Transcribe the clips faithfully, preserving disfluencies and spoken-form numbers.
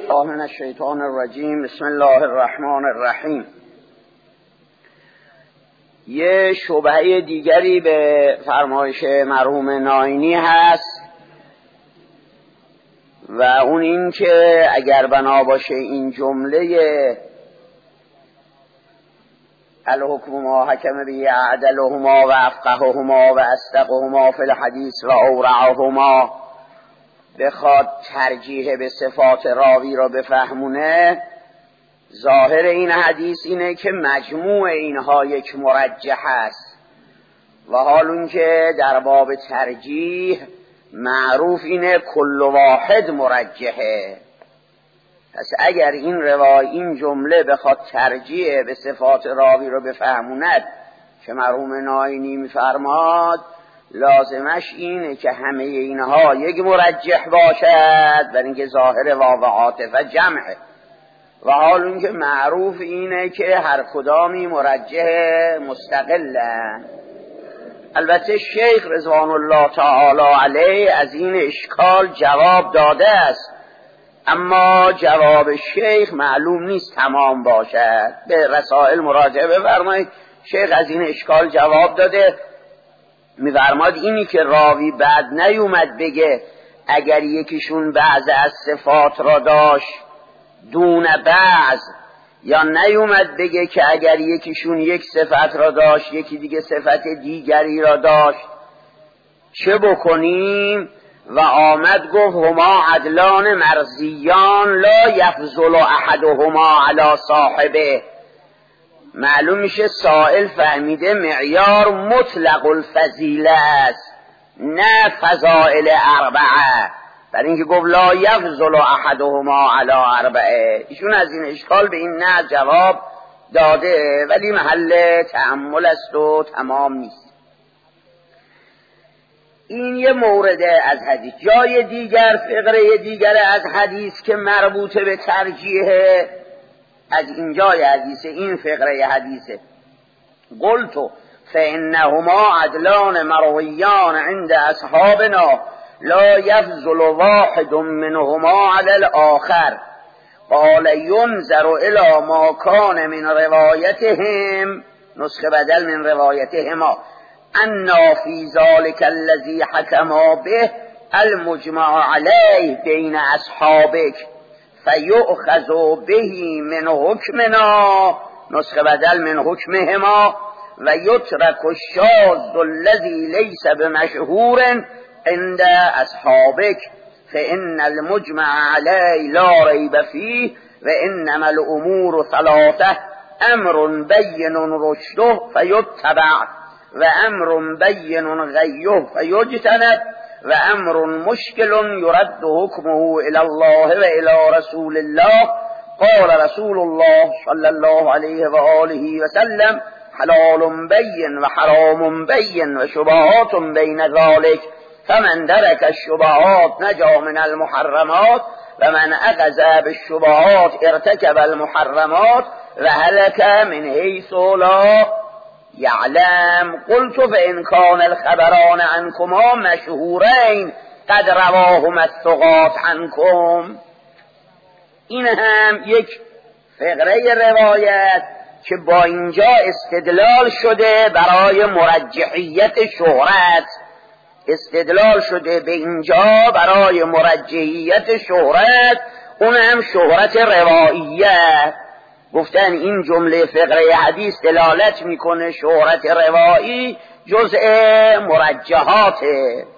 من الشیطان الرجیم. بسم الله الرحمن الرحیم. یه شبهه دیگری به فرمایش مرحوم ناینی هست و اون این که اگر بنا باشه این جمله الحکم ما حکم به اعدلهما و افقههما و اصدقهما فی الحدیث و اورعهما بخواد ترجیح به صفات راوی را بفهمونه، ظاهر این حدیث اینه که مجموع اینها یک مرجح است و حال اون که در باب ترجیح معروف اینه کل واحد مرجحه. پس اگر این روای این جمله بخواد ترجیح به صفات راوی را بفهموند که مرحوم ناینی میفرماد، لازمش اینه که همه اینها یک مرجح باشد، برای اینکه ظاهر واو و عاطفه جمعه و حال اون که معروف اینه که هر کدامی مرجح مستقلن. البته شیخ رضوان الله تعالی علیه از این اشکال جواب داده است، اما جواب شیخ معلوم نیست تمام باشد. به رسائل مراجعه بفرمایید. شیخ از این اشکال جواب داده، می‌فرماد اینی که راوی بعد نیومد بگه اگر یکیشون بعض از صفات را داشت دون بعض، یا نیومد بگه که اگر یکیشون یک صفت را داشت یکی دیگه صفت دیگری را داشت چه بکنیم، و آمد گفت هما عدلان مرضیان لا یفضل احدهما علی صاحبه. معلوم میشه سائل فهمیده معیار مطلق الفضیله است نه فضائل اربعه، برای اینکه گفت لا یفضل احدهما علی اربعه. ایشون از این اشکال به این نه جواب داده، ولی محل تأمل است و تمام نیست. این یه مورد از حدیث. جای دیگر فقره دیگر از حدیث که مربوط به ترجیح از این جای حدیث، این فقره حدیثه. قلتو فإنهما عدلان مرویان عند اصحابنا لا یفضل واحد منهما علی الآخر. قال ینظر الی ما کان من روایتهم، نسخه بدل من روایتهما، انا فی ذلک الذی حکما به المجمع علیه بین اصحابک فیؤخذ به من حکمنا، نسخه بدل من حکمهما، و یترک الشاذ الذی لیس بمشهور عند اصحابک فإن المجمع علیه لا ریب فیه و انما الامور ثلاثه امر بین رشده فیتبع و امر بین غیه فیجتنب و امر مشکل یرد حکمه الی الله و الی رسول الله. قال رسول الله صلی الله علیه و آله و سلم حلال بین و حرام بین و شبهات بین ذلک فمن درک الشبهات نجا من المحرمات و من اخذ بالشبهات ارتکب المحرمات و هلك من حیث لا یعلم. قلت فإن كان الخبران عنكما مشهورین قد رواهما الثقات عنكم. این هم یک فقره روایت که با اینجا استدلال شده برای مرجحیت شهرت، استدلال شده به اینجا برای مرجحیت شهرت، اون هم شهرت رواییه. گفتن این جمله فقره حدیث دلالت میکنه شهرت روایی جزء مرجحاته.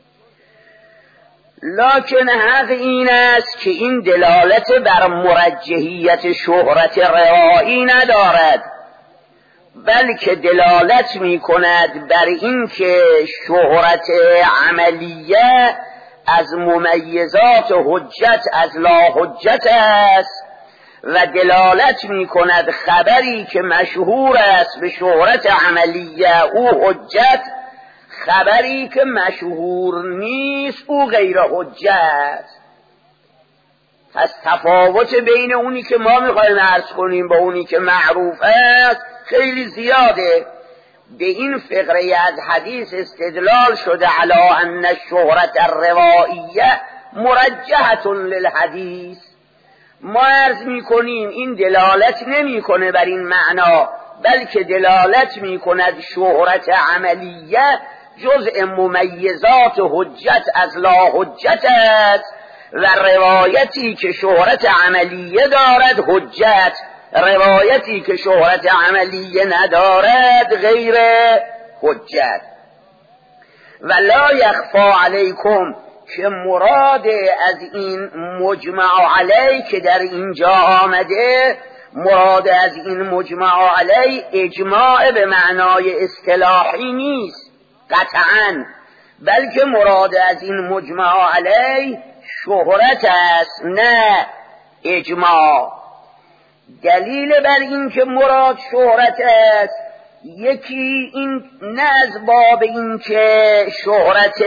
لکن حق این است که این دلالت بر مرجحیت شهرت روایی ندارد، بلکه دلالت میکند بر این که شهرت عملیه از ممیزات حجت از لا حجت است و دلالت می کند خبری که مشهور است به شهرت عملیه او حجت، خبری که مشهور نیست او غیر حجت. پس تفاوت بین اونی که ما میخوایم عرض کنیم با اونی که معروف است خیلی زیاده. به این فقره از حدیث استدلال شده علی ان الشهرت الروائیه مرجحة للحدیث، ما عرض میکنیم این دلالت نمیکنه بر این معنا، بلکه دلالت میکند شهرت عملیه جزء ممیزات حجت از لا حجت است و روایتی که شهرت عملیه دارد حجت، روایتی که شهرت عملیه ندارد غیر حجت. و لا یخفا علیکم که مراد از این مجمع علی که در اینجا آمده، مراد از این مجمع علی اجماع به معنای اصطلاحی نیست قطعاً، بلکه مراد از این مجمع علی شهرت است نه اجماع. دلیل بر این که مراد شهرت است، یکی این نه از باب این که شهرت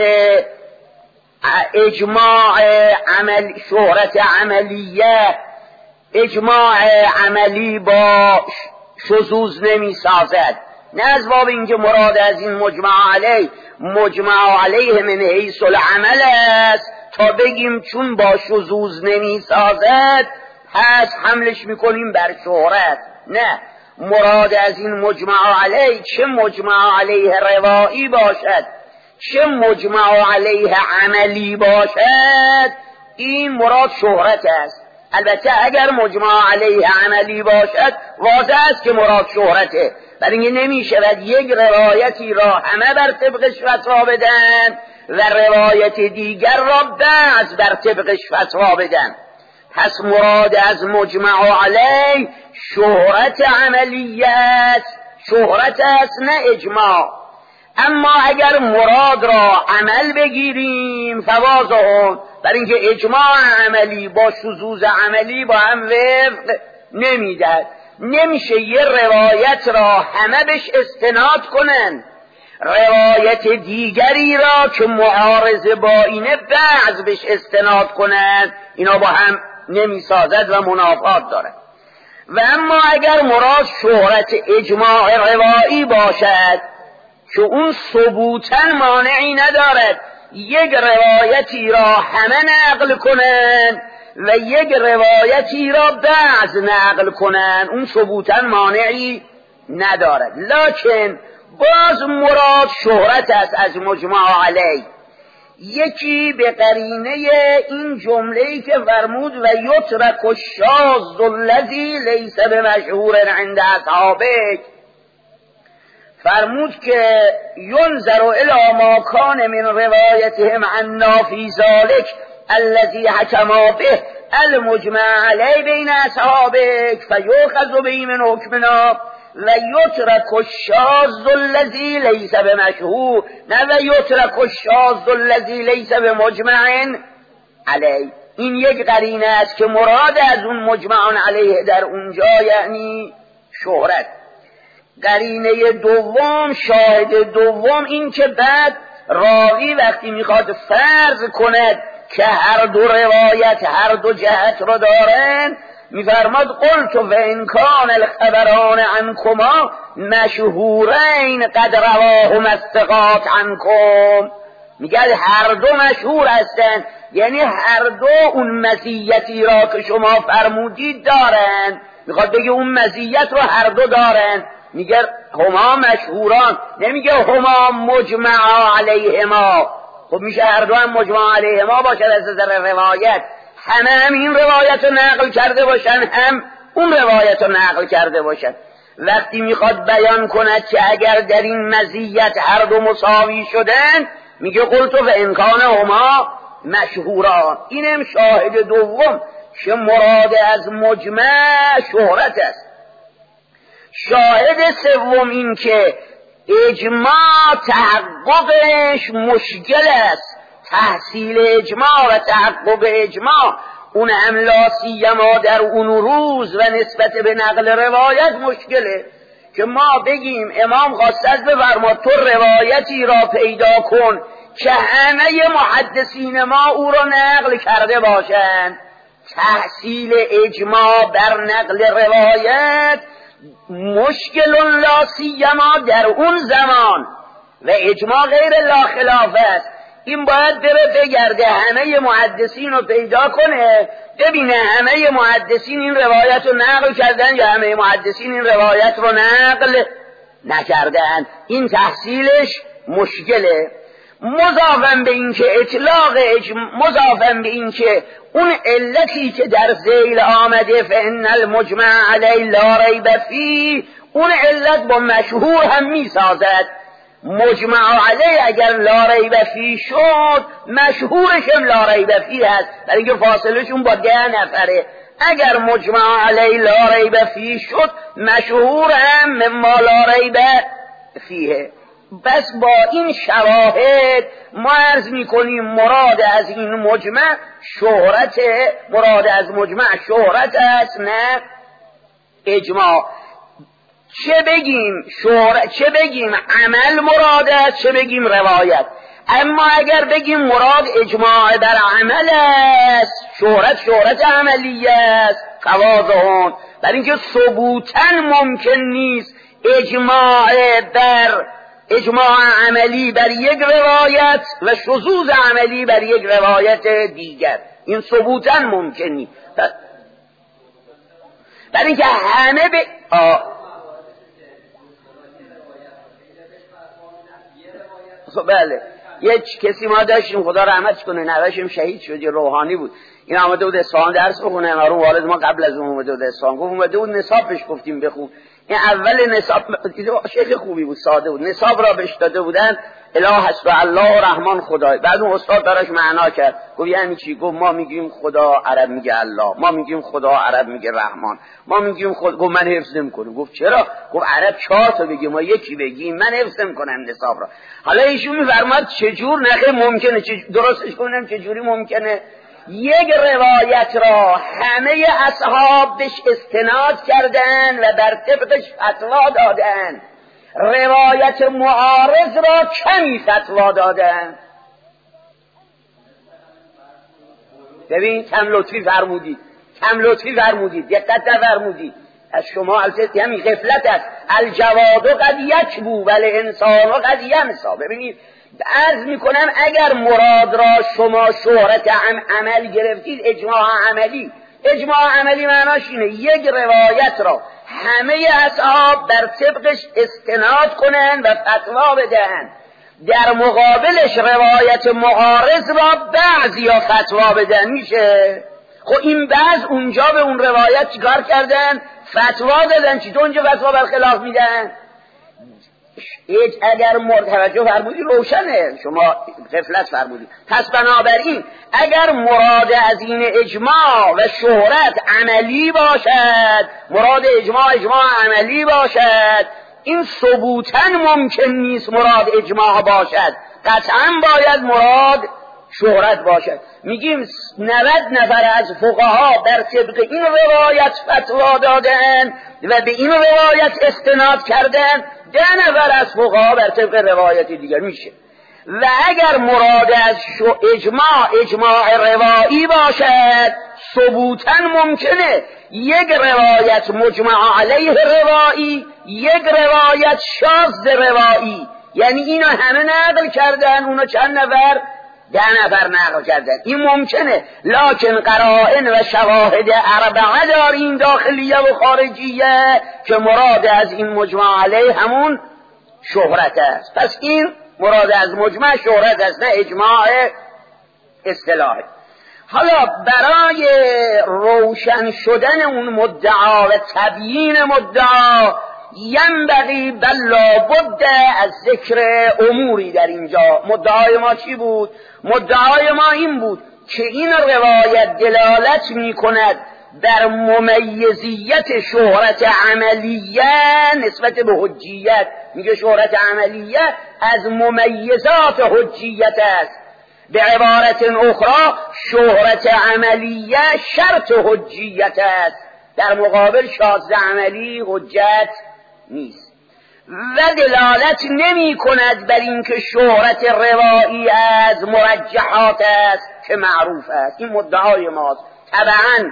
اجماع عمل شهرت عملیه اجماع عملی با شذوذ نمی سازد، نه از باب این که مراد از این مجمع علیه مجمع علیه من حیث العمل است تا بگیم چون با شذوذ نمی سازد پس حملش میکنیم بر شهرت. نه، مراد از این مجمع علیه چه مجمع علیه روایی باشد چه مجمع علیه عملی باشد این مراد شهرت است. البته اگر مجمع علیه عملی باشد واضح است که مراد شهرته، برای اینکه نمی شود یک روایتی را همه بر طبقش فتوا بدن و روایت دیگر را بعض بر طبقش فتوا بدن. پس مراد از مجمع علیه شهرت عملیه است، شهرت است نه اجماع. اما اگر مراد را عمل بگیریم فواضح، برای اینکه اجماع عملی با شذوذ عملی با هم وفق نمیدهد، نمیشه یه روایت را همه بهش استناد کنن، روایت دیگری را که معارضه با اینه بعض بهش استناد کنن، اینا با هم نمیسازد و منافات دارد. و اما اگر مراد شهرت اجماع روایی باشد که اون ثبوتاً مانعی ندارد یک روایتی را همه نقل کنن و یک روایتی را بعض نقل کنن، اون ثبوتاً مانعی ندارد، لکن باز مراد شهرت است از مجمع علیه. یکی به قرینه این جمله‌ای که فرمود و یترک الشاذ الذی لیس بمشهور عند اصحابه، فرمود که ینظر الی ما کان من روایتهم عنا فی ذلک الذی حکما به المجمع علیه بین اصحابه فیؤخذ به من حکمنا و یترک الشاذ الذی لیس بمشهور، نه و یترک الشاذ الذی لیس بمجمع علیه. این یک قرینه است که مراد از اون مجمع علیه در اونجا یعنی شهرت. قرینه دوم، شاهد دوم، این که بعد راوی وقتی میخواد فرض کند که هر دو روایت هر دو جهت را دارن میفرماد قلت و ان کان الخبران عنکما مشهورین قد رواهما الثقات عنکم، میگه هر دو مشهور هستن، یعنی هر دو اون مزیتی را که شما فرمودید دارن، میخواد بگه اون مزیت رو هر دو دارن، میگه هما مشهوران، نمیگه هما مجمع علیهما. خب میشه هر دو هم مجمع علیهما باشد از نظر روایت، همه هم این روایت رو نقل کرده باشن هم اون روایت رو نقل کرده باشن. وقتی میخواد بیان کند که اگر در این مزیت هر دو مساوی شدن میگه قلت و امکان هما مشهوران. اینم شاهد دوم که مراد از مجمع شهرت است. شاهد سوم این که اجماع تحققش مشکل است، تحصیل اجماع و تحقق اجماع اون هم لا سیما در اون روز و نسبت به نقل روایت مشکله که ما بگیم امام خواست بفرماد تو روایتی را پیدا کن که همه محدثین ما او را نقل کرده باشند. تحصیل اجماع بر نقل روایت مشکل لا سیما در اون زمان و اجماع غیر لا خلاف است. این باید بره بگرده همه محدثین رو پیدا کنه، ببینه همه محدثین این روایت رو نقل کردن یا همه محدثین این روایت رو نقل نکردن. این تحصیلش مشکله. مضافاً به این که اطلاق اجم... مضافاً به این که اون علتی که در ذیل آمده فإن المجمع علی لا ریب فیه، اون علت با مشهور هم می سازد. مجمع علی اگر لا ریب فیه شد، مشهورش هم لا ریب فیه هست، برای اینکه فاصلشون با ده نفره. اگر مجمع علی لا ریب فیه شد، مشهور هم مما لا ریب فیه. بس با این شواهد ما عرض میکنیم مراد از این مجمع شهرت، مراد از مجمع شهرت است نه اجماع. چه بگیم شهرت، چه بگیم عمل مراد است، چه بگیم روایت. اما اگر بگیم مراد اجماع بر عمل است، شهرت شهرت عملی است تواضعون، برای اینکه ثبوتاً ممکن نیست اجماع بر اجماع عملی بر یک روایت و شذوذ عملی بر یک روایت دیگر، این ثبوتاً ممکن نیست. برای اینکه همه به آه. خب بله، یک کسی ما داشتیم خدا رحمتش کنه، نوشم شهید شد، یه روحانی بود، این آمده بود اصفهان درس بخونه، مرحوم والد ما قبل از اون اومده بود اصفهان، گفت اومده بود نصاب بهش گفتیم بخون. این اول نصاب شیخ خوبی بود، ساده بود، نصاب را بهش داده بودن اله هست و الله و رحمان خدای. بعد اون استاد دارش معنا کرد، گفت یعنی چی؟ گفت ما میگیم خدا، عرب میگه الله، ما میگیم خدا، عرب میگه رحمان، ما میگیم خدا. گفت من حفظ نمیکنم. گفت چرا؟ گفت عرب چهار تا بگه ما یکی بگیم، من حفظ نمیکنم نصاب را. حالا ایشون میفرماد چجور نخه ممکنه، درستش کنم چجوری ممکنه یک روایت را همه اصحاب بهش استناد کردن و بر طبقش فتوا دادن، روایت معارض را کمی فتوا دادن. ببین کم لطفی فرمودید، کم لطفی فرمودید، دقت نفرمودید. از شما البته همین غفلت است. الجواد قد یکبو ولی انسان قد ینسا. ببینید عرض میکنم اگر مراد را شما شهرت عم عمل گرفتید، اجماع عملی، اجماع عملی معناش اینه یک روایت را همه اصحاب بر طبقش استناد کنن و فتوا بدن، در مقابلش روایت معارض را بعضی یا فتوا بدن. میشه؟ خب این بعض اونجا به اون روایت چیکار کردن؟ فتوا دادن. چی تو اونجا فتوا برخلاف میدن؟ اگر مراد توجه فرمودی روشنه، شما غفلت فرمودی. پس بنابراین اگر مراد از این اجماع و شهرت عملی باشد، مراد اجماع اجماع عملی باشد، این ثبوتاً ممکن نیست مراد اجماع باشد، قطعاً باید مراد شهرت باشد. میگیم نود نفر از فقها بر طبق این روایت فتوا دادن و به این روایت استناد کردن، ده نفر از فقها بر طبق روایت دیگر. میشه و اگر مراد از اجماع اجماع روایی باشد، ثبوتاً ممکنه یک روایت مجمع علیه روایی، یک روایت شاذ روایی، یعنی اینا همه نقل کردن، اونا چند نفر؟ ده نفر نقل کردن. این ممکنه، لکن قرائن و شواهد اربعه داریم داخلیه و خارجیه که مراد از این مجمع علیه همون شهرت است. پس این مراد از مجمع شهرت است، نه اجماع اصطلاحی. حالا برای روشن شدن اون مدعا و تبیین مدعا ینبغی بلا بد از ذکر اموری در اینجا. مدعای ما چی بود؟ مدعای ما این بود که این روایت دلالت می کند بر ممیزیت شهرت عملیه نسبت به حجیت. میگه شهرت عملیه از ممیزات حجیت است. به عبارت اخرى شهرت عملیه شرط حجیت است، در مقابل شاذ عملی حجت نیست. و دلالت نمی کند بر اینکه شهرت روایی از مرجحات است که معروف است. این مدعای ماست. طبعا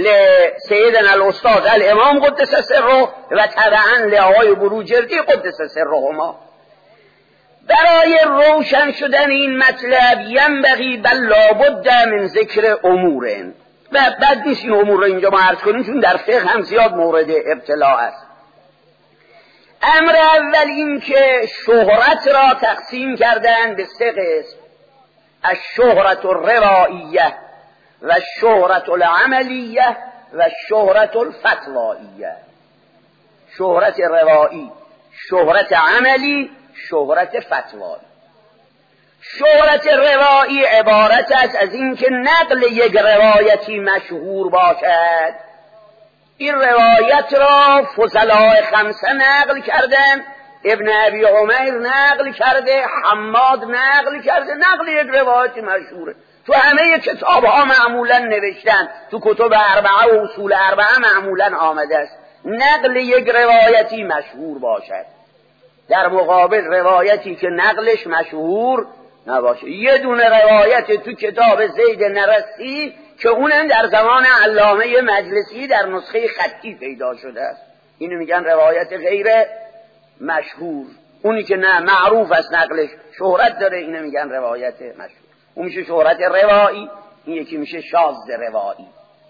لسیدنا الاستاذ الامام قدس سره و طبعا لآقای بروجردی قدس سرهما. برای روشن شدن این مطلب ینبغی بل لابد من ذکر امورن، و بد نیست این امور رو اینجا ما عرض کنیم چون در فقه هم زیاد مورد ابتلا است. امر اول این که شهرت را تقسیم کردن به سه قسم: الشهرت الروائیه و الشهرت العملیه و الشهرت الفتواییه. شهرت روایی، شهرت عملی، شهرت فتوایی. شهرت روایی عبارت است از این که نقل یک روایتی مشهور باشد. این روایت را فضلاء خمسه نقل کردن، ابن ابی عمیر نقل کرده، حماد نقل کرده. نقل یک روایت مشهوره، تو همه کتاب ها معمولا نوشتن، تو کتب اربعه و اصول اربعه معمولا آمده است نقل یک روایتی مشهور باشد در مقابل روایتی که نقلش مشهور نباشه. یه دونه روایت تو کتاب زید نرسی که اونم در زمان علامه مجلسی در نسخه خطی پیدا شده است، اینو میگن روایت غیر مشهور. اونی که نه معروف است نقلش شهرت داره اینو میگن روایت مشهور. اون میشه شهرت روایی، این یکی میشه شاذ روایی.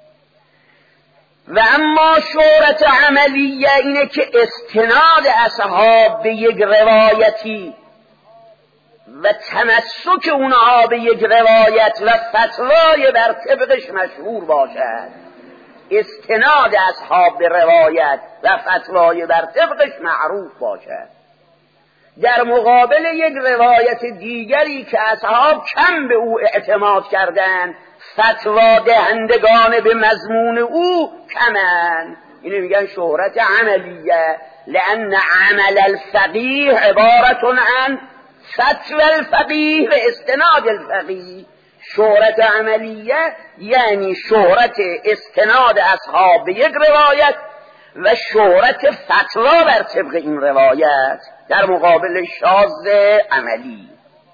و اما شهرت عملیه اینه که استناد اصحاب به یک روایتی و تمسک اونها به یک روایت و فتوای بر طبقش مشهور باشد. استناد اصحاب به روایت و فتوای بر طبقش معروف باشد، در مقابل یک روایت دیگری که اصحاب کم به او اعتماد کردند، فتوا دهندگان به مضمون او کمن. اینو میگن شهرت عملیه، لأن عمل الفقیه عبارت عن فتوى الفقیه و استناد الفقیه. شهرت عملیه یعنی شهرت استناد اصحاب به یک روایت و شهرت فتوا بر طبق این روایت در مقابل شاذ عملی.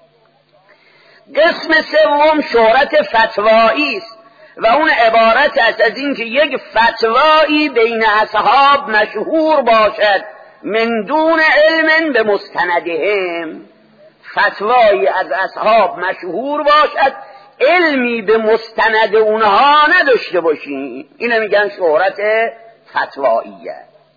قسم سوم شهرت فتوایی است و اون عبارت است از این که یک فتوایی بین اصحاب مشهور باشد من دون علم به مستندهم. فتوایی از اصحاب مشهور باشد علمی به مستند اونها نداشته باشیم، اینو میگن شهرت فتواییه.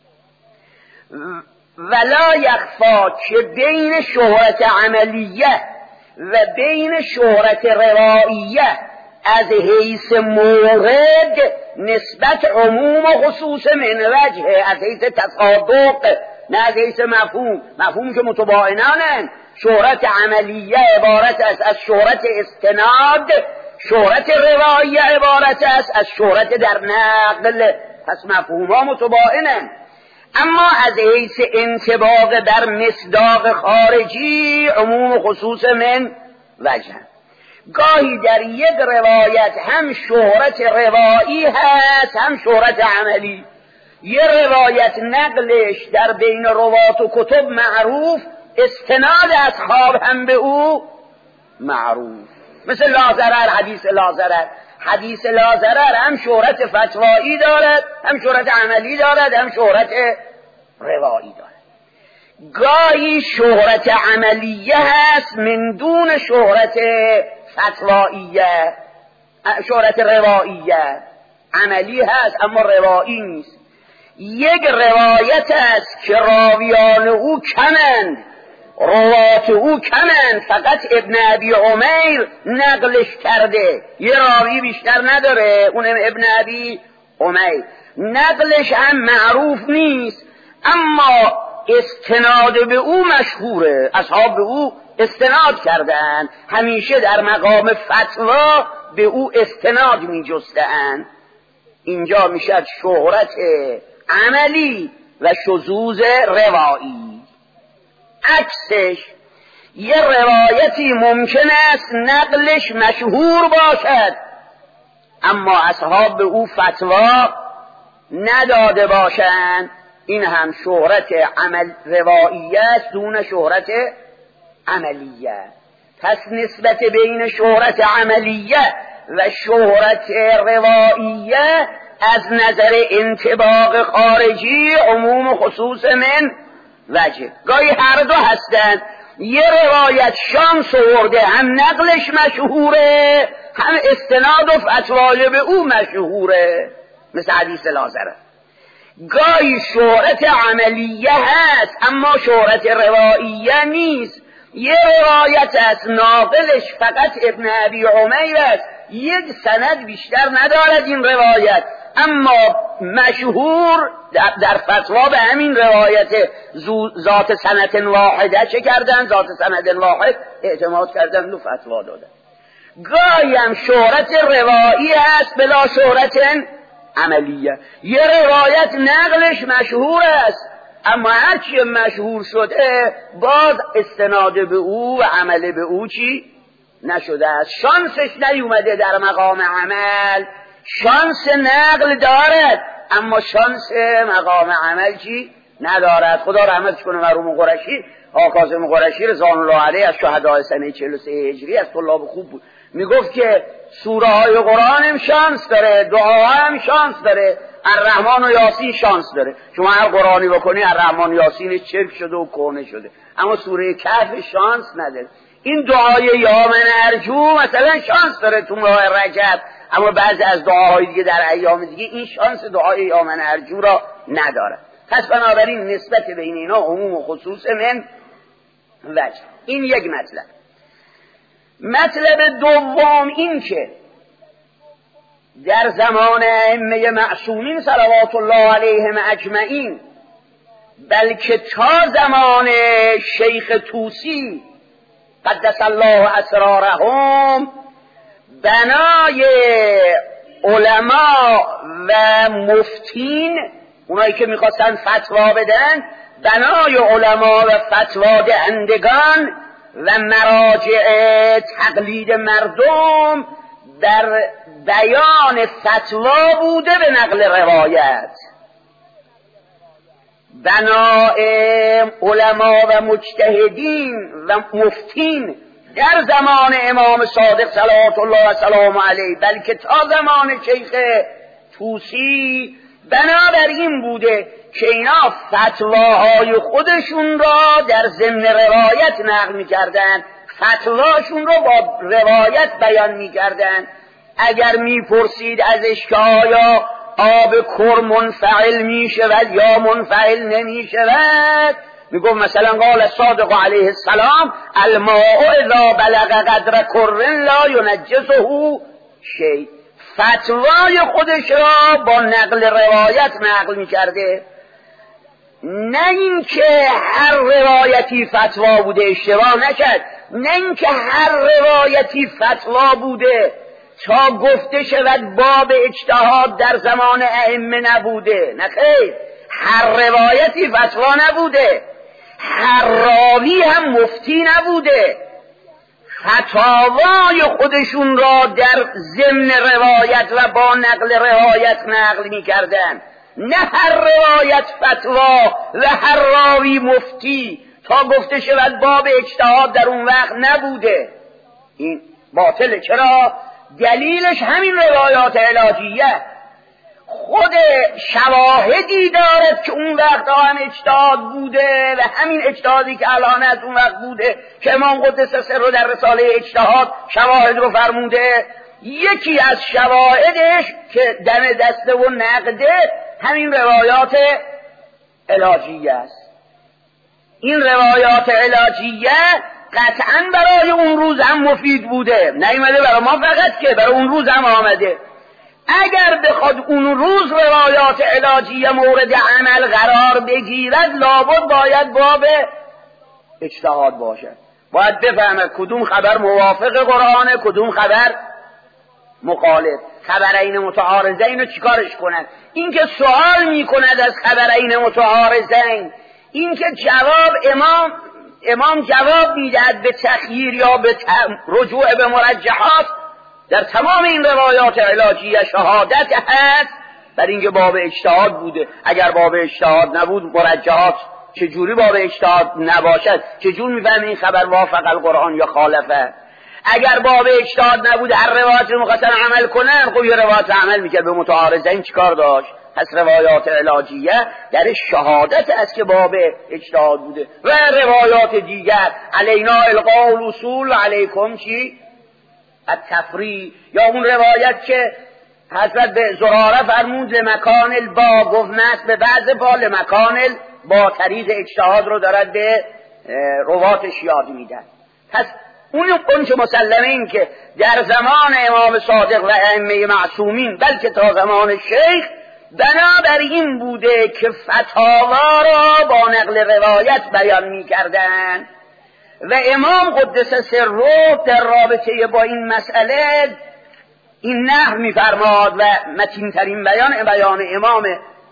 ولا یخفا که بین شهرت عملیه و بین شهرت روائیه از حیث مورد نسبت عموم و خصوص من وجه، از حیث تصادق نه از حیث مفهوم. مفهوم که متباینانن. شهرت عملیه عبارت است از شهرت استناد، شهرت روائیه عبارت است از شهرت در نقل، پس مفهوم ها متباینن. اما از حیث انطباق در مصداق خارجی عموم و خصوص من وجه. گاهی در یک روایت هم شهرت روایی هست هم شهرت عملی. یه روایت نقلش در بین روات و کتب معروف، استناد اصحاب هم به او معروف، مثل لازرر، حدیث لازرر. حدیث لازرر هم شهرت فتوایی دارد هم شهرت عملی دارد هم شهرت روایی دارد. گاهی شهرت عملیه هست من دون شهرت فتواییه، شهرت رواییه. عملی هست اما روایی نیست. یک روایت است که راویان او کمند، روات او کمند، فقط ابن ابی عمیر نقلش کرده، یه راوی بیشتر نداره، اونم ابن ابی عمیر. نقلش هم معروف نیست اما استناد به او مشهوره، اصحاب به او استناد کردن، همیشه در مقام فتوا به او استناد می جستن. اینجا میشد شهرت عملی و شذوذ روایی. عکسش یه روایتی ممکن است نقلش مشهور باشد اما اصحاب به او فتوا نداده باشند، این هم شهرت عمل رواییه است دون شهرت عملیه. پس نسبت بین شهرت عملیه و شهرت رواییه از نظر انطباق خارجی عموم خصوص من وجه. گاهی هر دو هستند. یه روایت شانس آورده، هم نقلش مشهوره هم استناد و فتوای به او مشهوره، مثل حدیث لازره. گاهی شهرت عملیه هست اما شهرت رواییه نیست. یه روایت است ناقلش فقط ابن ابی عمیر است، یک سند بیشتر ندارد این روایت، اما مشهور در فتوا به همین روایت ذات سند واحده چه کردن؟ ذات سند واحد اعتماد کردن و فتوا دادن. گاهی هم شهرت روایی است بلا شهرت عملیه. یه روایت نقلش مشهور است اما هرچی مشهور شده باز استناد به او و عمل به او چی نشده است، شانسش نیومده در مقام عمل. شانس نقل دارد اما شانس مقام عمل چی ندارد. خدا رحمتش کنه مرحوم قرشی، آقا کاظم قرشی رضوان الله علیه، از شهدای سنه چهل و سه هجری، از طلاب خوب بود. میگفت که سوره های قرآن هم شانس داره، دعاها هم شانس داره، الرحمن و یاسین شانس داره. شما هر قرآنی بکنی الرحمن و یاسین چرک شده و کهنه شده، اما سوره کهف شانس نداره. این دعای یا من ارجو مثلا شانس داره تو ماه رجب، اما بعضی از دعاهای دیگه در ایام دیگه این شانس دعای یا من ارجو را نداره. پس بنابراین نسبت بین اینا عموم و خصوص من وجه. این یک مطلب. مطلب دوم این که در زمان ائمه معصومین صلوات الله علیهم اجمعین، بلکه تا زمان شیخ طوسی قدس الله اسرارهم، بنای علما و مفتین، اونایی که میخواستن فتوا بدن، بنای علما و فتوا دهندگان و مراجع تقلید مردم در بیان فتوا بوده به نقل روایت. بنای علما و مجتهدین و مفتین در زمان امام صادق صلوات الله و سلام علیه، بلکه تا زمان شیخ طوسی، بنابراین بوده که اینا فتواهای خودشون را در ضمن روایت نقل می‌کردن، فتواشون رو با روایت بیان می‌کردن. اگر می‌پرسید ازش که آیا آب کر منفعل می‌شود یا منفعل نمی‌شود، میگفت مثلا قال الصادق علیه السلام الماء اذا بلغ قدر کر لا ینجسه شیء. فتوای خودش را با نقل روایت نقل می‌کرده، نه اینکه هر روایتی فتوا بوده اشتباه نکرد، نه اینکه هر روایتی فتوا بوده تا گفته شود باب اجتهاد در زمان ائمه نبوده، نه خیر، هر روایتی فتوا نبوده، هر راوی هم مفتی نبوده، فتاوای خودشون را در ضمن روایت و با نقل روایت نقل می کردن، نه هر روایت فتوا و هر راوی مفتی تا گفته شود باب اجتهاد در اون وقت نبوده. این باطله. چرا؟ دلیلش همین روایات علاجیه. خود شواهدی دارد که اون وقت هم اجتهاد بوده و همین اجتهادی که الان از اون وقت بوده که امام قدس سره در رساله اجتهاد شواهد رو فرموده. یکی از شواهدش که دم دسته و نقده همین روایات علاجیه است. این روایات علاجیه قطعا برای اون روز هم مفید بوده، نیامده برای ما فقط که برای اون روز هم آمده. اگر بخواد اون روز روایات علاجیه مورد عمل قرار بگیرد، لابد باید باب اجتهاد باشد، باید بفهمه کدوم خبر موافق قرآنه کدوم خبر مخالف، خبرین متعارضین رو چیکارش کنند. این که سوال میکند از خبرین متعارضین، این که جواب امام امام جواب میدهد به تخییر یا به رجوع به مرجحات، در تمام این روایات علاجیه شهادت هست بر اینکه باب اجتهاد بوده. اگر باب اجتهاد نبود، مرجحات چجوری باب اجتهاد نباشد؟ چجور میفهم این خبر وافق القرآن یا خالفه؟ اگر باب اجتهاد نبود، هر روایت رو می‌خواستن عمل کنن، خب یه روایت عمل میکرد، به متعارضین چیکار داشت؟ پس روایات علاجیه در شهادت است که باب اجتهاد بوده و روایات دیگر علینا القاء الاصول و علیکم چی؟ التفریع. یا اون روایت که حضرت به زراره فرمود لمکان البا گفت نست به بعض با لمکان با طریق اجتهاد رو دارد به رواتش یاد میدن. پس اون اون مسلمه این که در زمان امام صادق و ائمه معصومین بلکه تا زمان شیخ بنابراین بوده که فتاوا را با نقل روایت بیان میکردن و امام قدس سره در رابطه با این مسئله این نحو میفرماد و متین ترین بیان بیان امام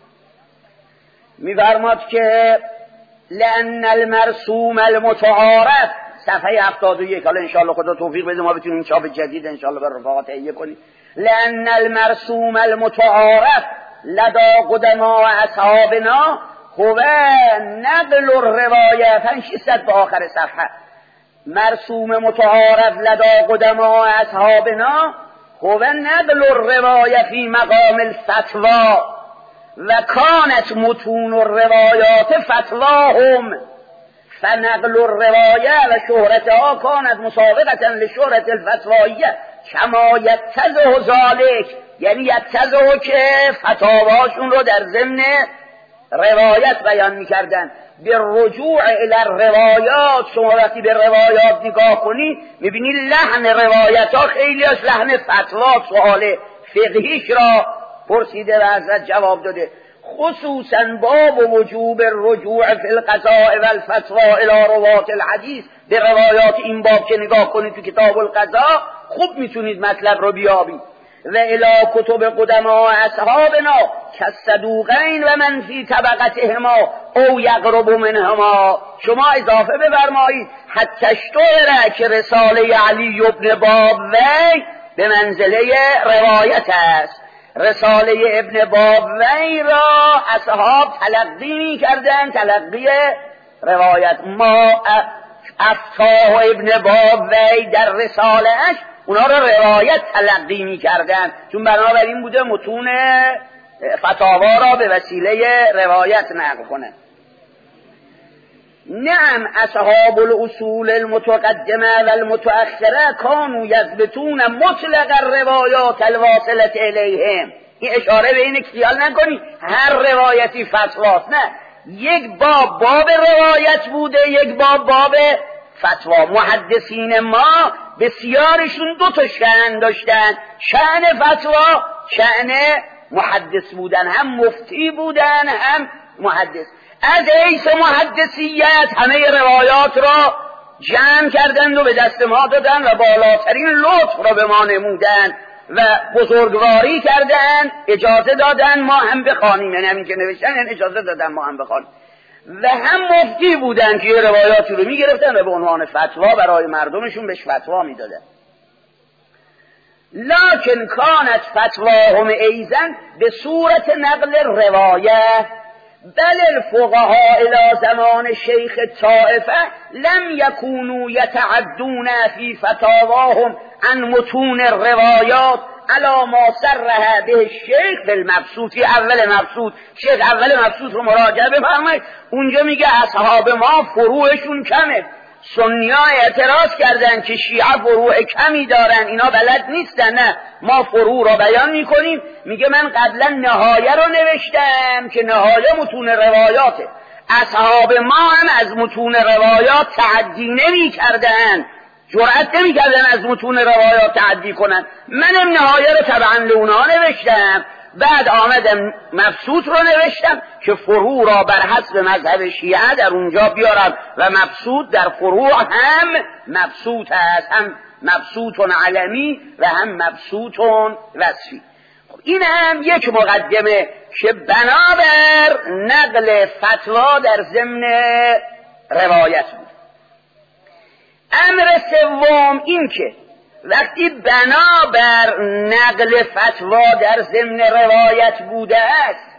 میفرماد که لأن المرسوم المتعارف صفحه هفتاد و یک. حالا انشاءالله خدا توفیق بده ما بتونیم چاپ جدید انشاءالله به رفاقات تهیه کنیم. لأن المرسوم المتعارف لدى قدماء اصحابنا هو نقل الروایه پنج شصت به آخر صفحه. مرسوم متعارف لدى قدماء اصحابنا هو نقل الروایه فی مقام الفتوى و کانت متون الروایات فتواهم فنقل الروایه و شهرتها کانت مسابقتا لشهرت الفتوایه کما یتزه ذالک، یعنی یتزه که فتاواشون رو در ضمن روایت بیان میکردن. به رجوع الی الروایات، شما وقتی به روایات نگاه کنی میبینی لحن روایت ها خیلی از لحن فتوا سوال فقهیش را پرسیده و حضرت جواب داده. خصوصا باب وجوب الرجوع فی القضاء و الفتوا الی روات الحدیث، به روایات این باب که نگاه کنید تو کتاب القضاء خوب میتونید مطلب رو بیابید. و الی کتب قدماء اصحابنا کالصدوقین و من فی طبقتهما او یقرب منهما. شما اضافه بفرمایید حتی اشتهر که رساله علی ابن بابوی به منزله روایت است. رساله ابن بابوی را اصحاب تلقی می کردن، تلقی روایت. ما افتاه ابن بابوی در رساله اش اونا را روایت تلقی می کردن، چون بنابراین بوده متون فتاوا را به وسیله روایت نقل کنه. نعم اصحاب الاصول المتقدمه و المتأخره كانوا یثبتون مطلق الروایات الواصله الیهم. این اشاره به اینه که خیال نکنی هر روایتی فتواست، نه، یک باب باب روایت بوده، یک باب باب فتوا. محدثین ما بسیارشون دو تا شأن داشتن، شأن فتوا، شأن محدث بودن، هم مفتی بودن هم محدث. از حیث محدثیت همه روایات را جمع کردند و به دست ما دادن و بالاترین لطف را به ما نمودن و بزرگواری کردن، اجازه دادن ما هم بخوانیم، یعنی همین که نوشتن یعنی اجازه دادن ما هم بخوانیم. و هم مفتی بودن که روایاتی رو میگرفتن و به عنوان فتوا برای مردمشون بهش فتوا میدادن. لکن کانت فتواهم ایزن به صورت نقل روایه بل الفقهاء الى زمان شیخ طائفه لم یکونوا یتعدون فی فتاواهم عن متون الروایات علا ما سرها به الشیخ بالمبسوط. فی اول مبسوط، شیخ اول مبسوط رو مراجعه بفرمایید، اونجا میگه اصحاب ما فروعشون کمه. سنی ها اعتراض کردن که شیعه فروع کمی دارن، اینا بلد نیستن، نه ما فروع را بیان میکنیم. میگه من قبلا نهایه رو نوشتم که نهایه متون روایاته، اصحاب ما هم از متون روایات تعدی نمی کردن، جرأت نمی کردن از متون روایات تعدی کنن. منم نهایه رو طبعا لونا نوشتم، بعد آمدم مبسوط رو نوشتم که فروع را بر حسب مذهب شیعه در اونجا بیارم و مبسوط در فروع هم مبسوط است، هم مبسوط علمی و هم مبسوط وصفی. این هم یک مقدمه که بنابر نقل فتوا در ضمن روایت بود. امر سوم این که وقتی بنابر نقل فتوا در ضمن روایت بوده است،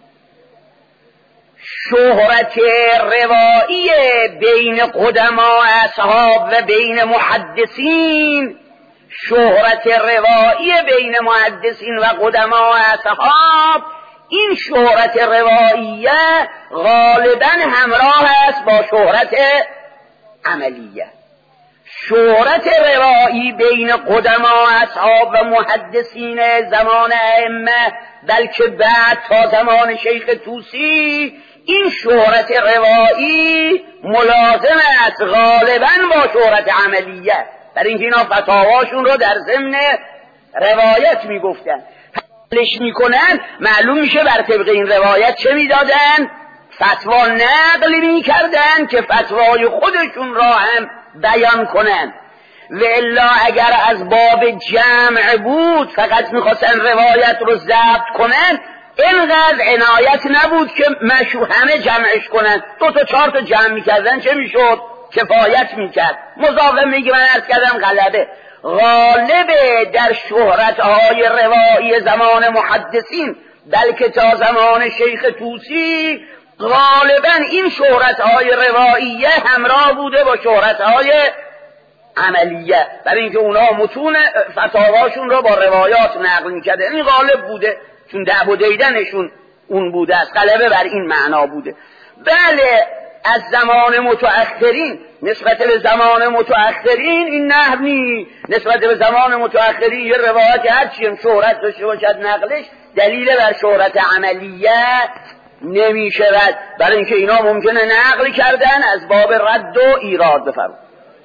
شهرت روایی بین قدما اصحاب و بین محدثین، شهرت روایی بین محدثین و قدما اصحاب این شهرت رواییه غالبا همراه است با شهرت عملیه. شهرت روایی بین قدما اصحاب و محدثین زمان ائمه، بلکه بعد تا زمان شیخ طوسی، این شهرت روایی ملازم است غالبا با شهرت عملیه، برای اینکه اینا فتاواشون رو در ضمن روایت میگفتن. حلش میکنن معلوم میشه بر طبق این روایت چه میدادن؟ فتوا نقل میکردن که فتوای خودشون را هم بیان کنن. و الا اگر از باب جمع بود فقط میخواستن روایت رو ضبط کنن، اینقدر عنایت نبود که مشو همه جمعش کنن. دو تا چهار تا جمع میکردن چه میشد؟ کفایت میکرد. مضافه میگه من عرض کردم غلبه غالبه در شهرتهای روایی زمان محدثین، بلکه تا زمان شیخ طوسی غالبا این شهرتهای رواییه همراه بوده با شهرتهای عملیه، برای اینکه اونا متون فتاواشون رو با روایات نقل میکرده. این غالب بوده چون دعو و دیدنشون اون بوده است، غلبه بر این معنا بوده. بله از زمان متأخرین نسبت به زمان متأخرین این نحو نی، نسبت به زمان متأخرین یه روایت هرچی هم شهرت داشته باشد نقلش دلیل بر شهرت عملیه نمی شود، برای اینکه اینا ممکنه نقل کردن از باب رد و ایراد بفرمون.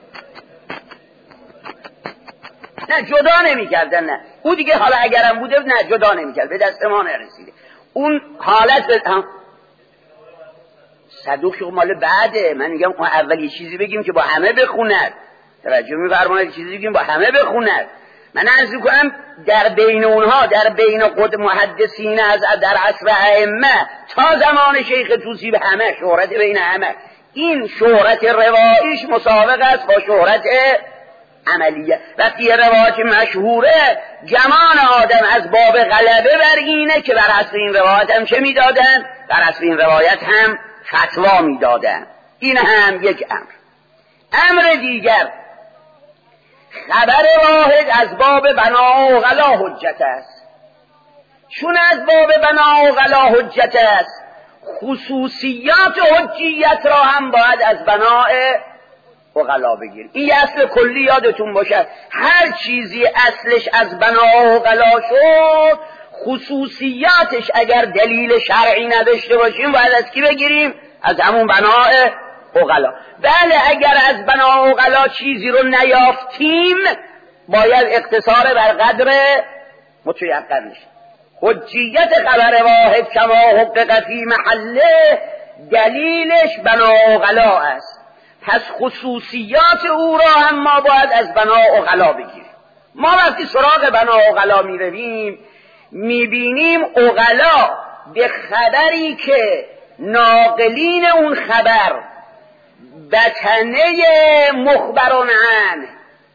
نه جدا نمی کردن، نه او دیگه حالا اگرم بوده نه جدا نمی کرد، به دست ما نرسیده اون حالت. به صدوق مال بعده، من میگم اول یه چیزی بگیم که با همه بخوند، توجه می‌فرمایید، چیزی بگیم با همه بخوند. من عرض کنم در بین اونها، در بین قد محدثین از در عصر ائمه تا زمان شیخ طوسی به همه شهرت بین همه، این شهرت رواییش مسابق است با شهرت عملیه. وقتی یه روایت مشهوره جمان آدم از باب غلبه بر اینه که بر اصل این روایت هم چه میدادن؟ بر اصل این روایت هم فتوا میدادن. این هم یک امر. امر دیگر، خبر واحد از باب بنا و غلا حجت است. چون از باب بنا و غلا حجت است، خصوصیات حجیت را هم باید از بناء و غلا بگیر. این اصل کلی یادتون باشد، هر چیزی اصلش از بنا و غلا شد، خصوصیاتش اگر دلیل شرعی نداشته باشیم باید از کی بگیریم؟ از همون بناء و غلا. بله اگر از بنا و غلا چیزی رو نیافتیم باید اقتصار بر قدر متیقن نشه. حجیت خبر واحد کما حقق فی محله دلیلش بنا و غلا است، پس خصوصیات او را هم ما باید از بنا و غلا بگیریم. ما وقتی سراغ بنا و غلا می رویم میبینیم اغلا به خبری که ناقلین اون خبر بطنه مخبرون عنه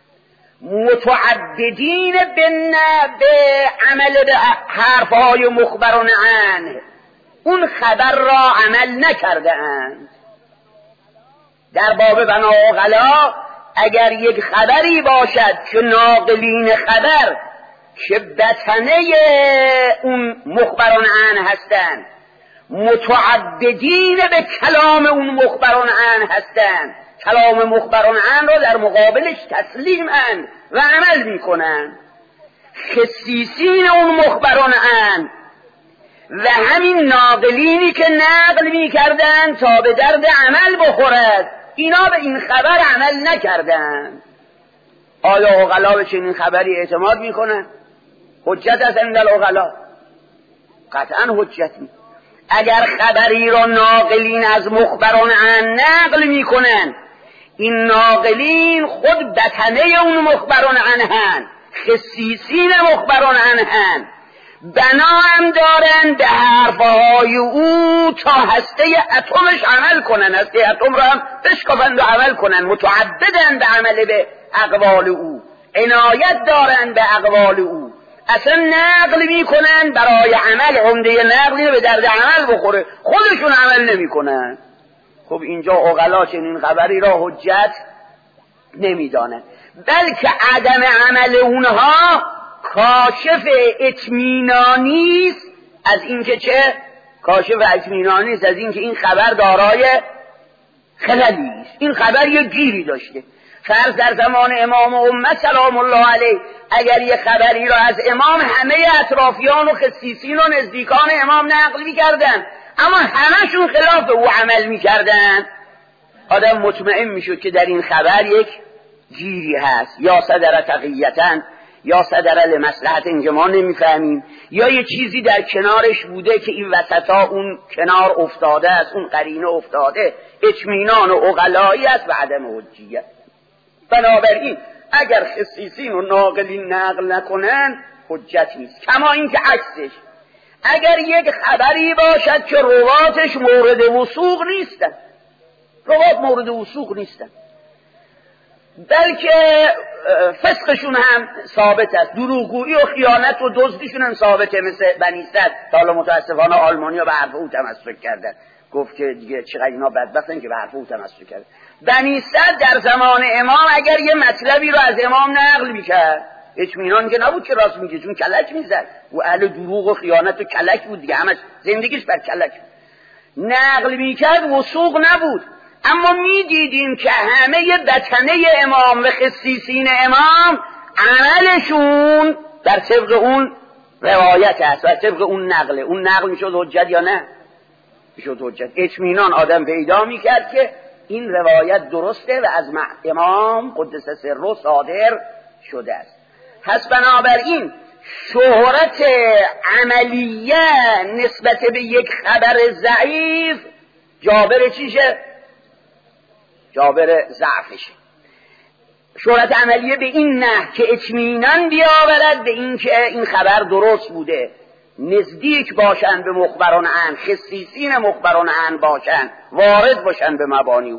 متعددین به عمل به حرفهای مخبرون عنه اون خبر را عمل نکرده اند. در باب بنا و غلا اگر یک خبری باشد که ناقلین خبر که بطنه اون مخبران عنه هستند متعددین به کلام اون مخبران عنه هستند، کلام مخبران عنه را در مقابلش تسلیم اند و عمل میکنند، خصیصین اون مخبران عنه و همین ناقلینی که نقل میکردند تا به درد عمل بخورد، اینا به این خبر عمل نکردند. آیا عقلا به چنین خبری اعتماد میکنن؟ حجت است عند العقلا؟ قطعا حجت می. اگر خبری را ناقلین از مخبران عن نقل میکنن، این ناقلین خود بطنه اون مخبران عنهن، خصیصین مخبران عنهن، بنا هم دارن به حرفهای او تا هسته اتمش عمل کنن، هسته اتم را هم بشکافند و عمل کنن، متعددن به عمل به اقوال او، عنایت دارن به اقوال او، اصلا نقل میکنن برای عمل، عمده نقلی به درد عمل بخوره، خودشون عمل نمیکنن. خب اینجا عقلا چنین خبری را حجت نمیدانن، بلکه عدم عمل اونها کاشف اطمینانی است از اینکه چه کاشف اطمینانی است، از اینکه این خبر دارای خللی است. این خبر یه گیری داشته. فرض در زمان امام امت سلام الله علیه اگر یه خبری را از امام همه اطرافیان و خصیصین و نزدیکان امام نقل می‌کردن، اما همه‌شون خلاف او عمل می‌کردن، آدم مطمئن میشد که در این خبر یک گیری هست، یا صدر تقیتن یا صدر لمصلحت، اینکه ما نمیفهمیم، یا یه چیزی در کنارش بوده که این وسطا اون کنار افتاده است، اون قرینه افتاده، اطمینان و عقلایی است و عدم حجیت. بنابراین اگر خصیصین و ناقلین نقل نکنن حجت نیست. کما این که عکسش، اگر یک خبری باشد که رواتش مورد وثوق نیستن، روات مورد وثوق نیستن، بلکه فسقشون هم ثابت است، دروغگویی و خیانت و دزدیشون هم ثابته، مثل بنی صد. تا حالا متاسفانه آلمانیا به حرف او تمسک کردن، گفت که دیگه چقدر اینا بدبختن که به حرف او تمسک کردن. بنی صد در زمان امام اگر یه مطلبی رو از امام نقل میکرد، اطمینان که نبود که راست میگه، چون کلک میزد، و اهل دروغ و خیانت و کلک بود دیگه، همش زندگیش بر کلک بود. نقل میکرد وثوق نبود، اما میدیدیم که همه بطنه امام و خصیصین امام عملشون در طبق اون روایت است و طبق اون نقله. اون نقل میشد حجت یا نه؟ میشد حجت. اطمینان آدم پیدا میکرد که این روایت درسته و از امام قدس سره صادر شده است. پس بنابراین شهرت عملیه نسبت به یک خبر ضعیف جابر چیشه؟ جابر ضعفشه. شهرت عملیه به این نه که اطمینان بیاورد به این که این خبر درست بوده، نزدیک باشن به مخبران عن، خصیصین مخبران عن باشن، وارد باشن به مبانی.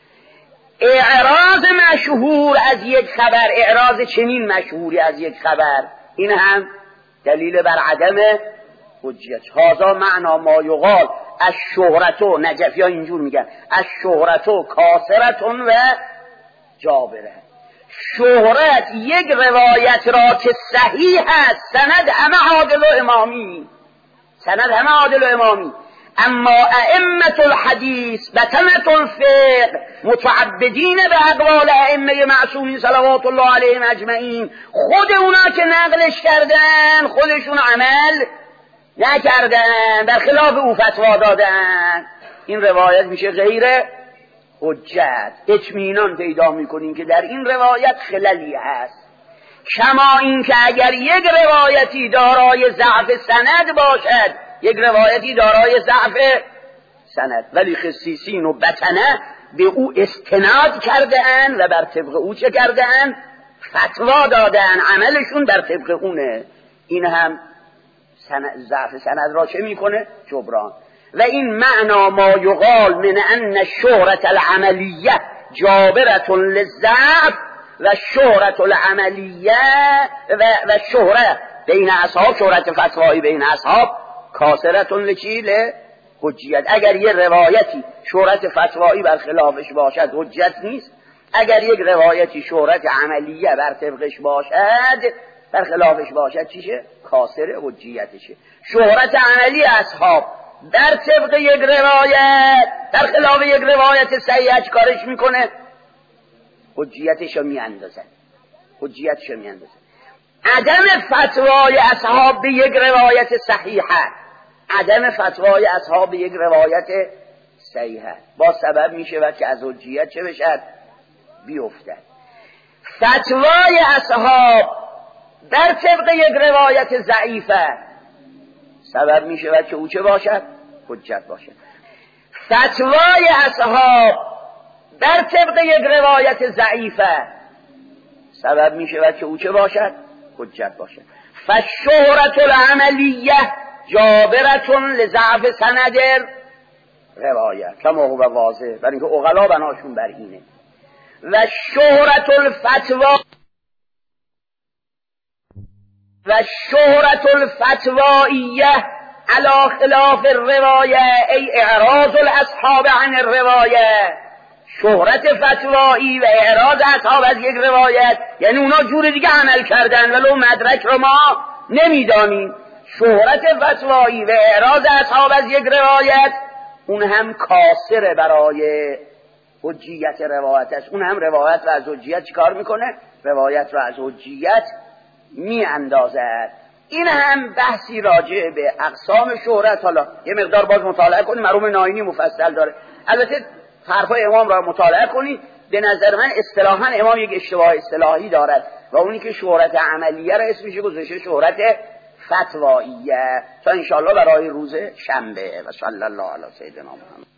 اعراض مشهور از یک خبر، اعراض چنین مشهوری از یک خبر، این هم دلیل بر عدم حجیت. هذا معنا ما یقال از شهرتو، نجفی ها اینجور میگن، از شهرتو کاسرتون و جابره. شهرت یک روایت را که صحیح است، سند همه عادل و امامی، سند همه عادل و امامی، اما ائمه الحدیث بطنه الفقه متعبدین به اقوال ائمه معصومین صلوات الله علیهم اجمعین، خود اونا که نقلش کردن خودشون عمل نکردن، در خلاف او فتوا دادن، این روایت میشه غیر حجت. اطمینان پیدا میکنیم که در این روایت خللی هست. کما این که اگر یک روایتی دارای ضعف سند باشد، یک روایتی دارای ضعف سند، ولی خصیصین و بطنه به او استناد کردن و بر طبق او چه کردن؟ فتوا دادن، عملشون بر طبق اونه. این هم ضعف سند را چه میکنه؟ جبران. و این معنا ما یقال من ان شهرت العملیه جابرة للضعف و شهرت العملیه و, و شهرت بین اصحاب، شهرت فتوایی بین اصحاب کاسرتون لچی؟ لحجیت. اگر یه روایتی شهرت فتوایی بر خلافش باشد حجت نیست، اگر یک روایتی شهرت عملیه بر طبقش باشد، بر خلافش باشد چیشه؟ کاسر حجیتشه. شهرت عملی اصحاب در طبق یک روایت در خلاف یک روایت صحیح کارش میکنه، حجیتشو میاندازن، حجیتشو میاندازن. عدم فتوای اصحاب به یک روایت صحیحه، عدم فتوای اصحاب به یک روایت صحیحه با سبب میشه و که از حجیت چه بشد؟ بیفتد. فتوای اصحاب در طبق یک روایت ضعیفه سبب میشه و که او چه باشد؟ حجت باشد. فتوای اصحاب در طبق یک روایت ضعیفه سبب میشه و که او چه باشد؟ حجت باشد. فالشهرة العملیه جابرة لضعف سند روایت کما هو واضح، برای اینکه عقلا بناشون بر اینه. و شهرة الفتوا و شهرة الفتوائیه علی خلاف الروایه ای اعراض الاصحاب عن الروایه. شهرت فتوایی و اعراض اصحاب از یک روایت یعنی اونا جور دیگه عمل کردن ولو مدرک رو ما نمیدانیم. شهرت فتوایی و اعراض اصحاب از یک روایت اون هم کاسره برای حجیت روایتش. اون هم روایت رو از حجیت چیکار میکنه؟ روایت رو از حجیت می اندازد. این هم بحثی راجع به اقسام شهرت. حالا یه مقدار باز مطالعه کنید، مرحوم ناینی مفصل داره. البته حرفای امام را مطالعه کنید. به نظر من اصطلاحاً امام یک اشتباه اصطلاحی دارد و اونی که شهرت عملیه را اسمش گذاشته شهرت فتواییه. تا انشاءالله برای روز شنبه. و صلی الله علی سیدنا محمد.